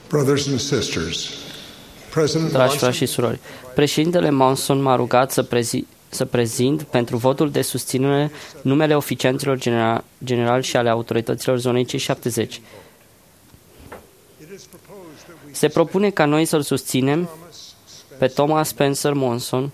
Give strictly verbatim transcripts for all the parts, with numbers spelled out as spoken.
Brothers and sisters, President Dragi frați Monson și surori, președintele Monson m-a rugat să, prezi, să prezint pentru votul de susținere numele oficianților general, generali și ale autorităților zonei C șaptezeci. Se propune ca noi să-l susținem pe Thomas Spencer Monson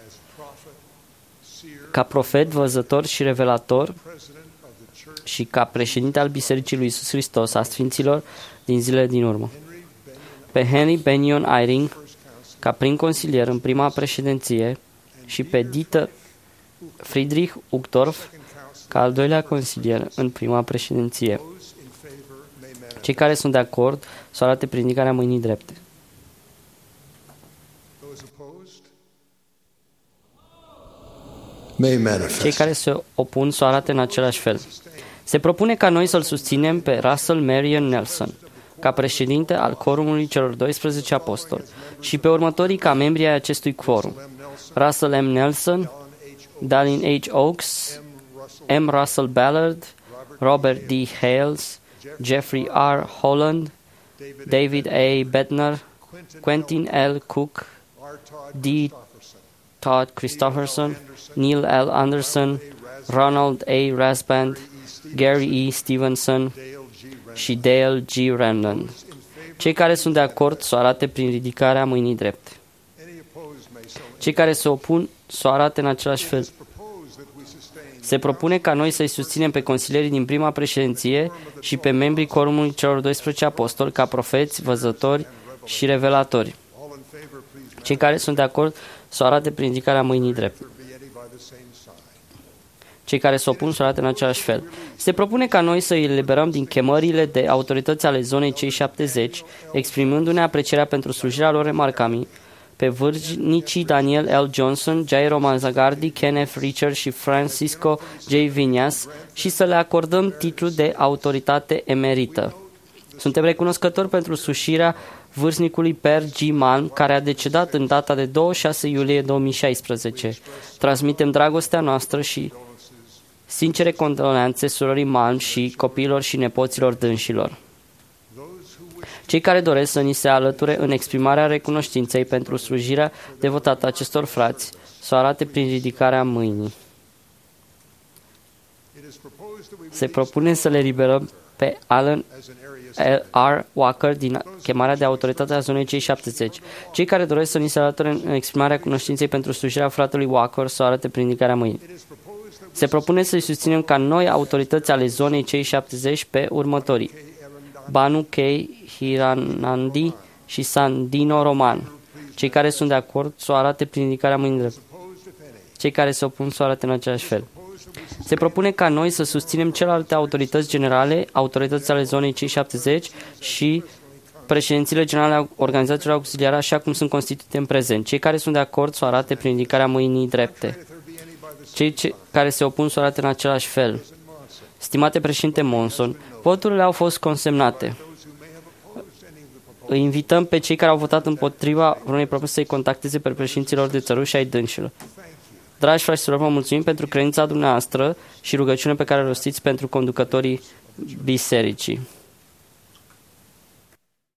ca profet, văzător și revelator și ca președinte al Bisericii lui Iisus Hristos a Sfinților din zilele din urmă. Pe Henry Benyon Eyring ca prim consilier în prima președinție și pe Dieter Friedrich Uchtdorf ca al doilea consilier în prima președinție. Cei care sunt de acord să arate prin ridicarea mâinii drepte. Cei care se opun să arate în același fel. Se propune ca noi să-l susținem pe Russell Marion Nelson ca președinte al Quorumului celor doisprezece apostoli și pe următorii ca membri ai acestui quorum: Russell M. Nelson, Dallin H. Oaks, M. Russell Ballard, Robert D. Hales, Jeffrey R. Holland, David A. Bettner, Quentin L. Cook, D. Todd Christofferson, Neil L. Anderson, Ronald A. Rasband, Gary E. Stevenson și Dale G. Randon. Cei care sunt de acord să o arate prin ridicarea mâinii drepte. Cei care se opun să o arate în același fel. Se propune ca noi să-i susținem pe consilierii din prima președinție și pe membrii Quorumului celor doisprezece apostoli ca profeți, văzători și revelatori. Cei care sunt de acord să o arate prin ridicarea mâinii drepte. Cei care se opun să o arate în același fel. Se propune ca noi să îi eliberăm din chemările de autorități ale zonei C șaptezeci, exprimându-ne aprecierea pentru slujirea lor remarcabili, pe vârnicii Daniel L. Johnson, Jairo Manzagardi, Kenneth Richard și Francisco J. Viñas și să le acordăm titlul de autoritate emerită. Suntem recunoscători pentru slujirea vârstnicului Per G. Malm, care a decedat în data de douăzeci și șase iulie două mii șaisprezece. Transmitem dragostea noastră și sincere condoleanțe surorii Malm și copiilor și nepoților dânșilor. Cei care doresc să ni se alăture în exprimarea recunoștinței pentru slujirea devotată acestor frați, să o arate prin ridicarea mâinii. Se propune să le liberăm pe Alan R. Walker din chemarea de autoritate a zonei C șaptezeci. Cei care doresc să ni se alăture în exprimarea cunoștinței pentru slujirea fratelui Walker, să o arate prin ridicarea mâinii. Se propune să-i susținem ca noi autorități ale zonei C șaptezeci pe următorii: Banu K. Hiranandi și Sandino Roman. Cei care sunt de acord să o arate prin ridicarea mâinii drepte. Cei care se opun să o arate în același fel. Se propune ca noi să susținem celelalte autorități generale, autorități ale zonei C șaptezeci și președințiile generale a organizațiilor auxiliare așa cum sunt constituite în prezent. Cei care sunt de acord să o arate prin ridicarea mâinii drepte. Cei ce, care se opun să o arate în același fel. Stimate președinte Monson, voturile au fost consemnate. Îi invităm pe cei care au votat împotriva vreunei propuneri să-i contacteze pe președinților de țăruși și ai dânșilor. Dragi frați și surori, vă mulțumim pentru credința dumneavoastră și rugăciunea pe care o rostiți pentru conducătorii bisericii.